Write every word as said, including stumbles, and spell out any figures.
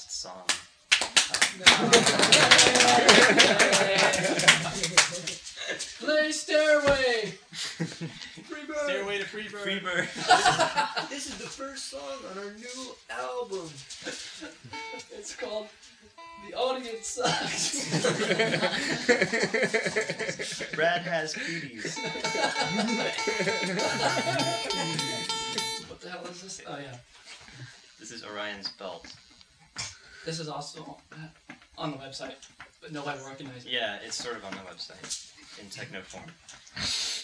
last song. Play Stairway! Freebird! Stairway to Freebird. Freebird. This is the first song on our new album. It's called The Audience Sucks. Brad has cooties. What the hell is this? Oh yeah. This is Orion's belt. This is also on the website, but nobody recognizes it. Yeah, it's sort of on the website in techno form.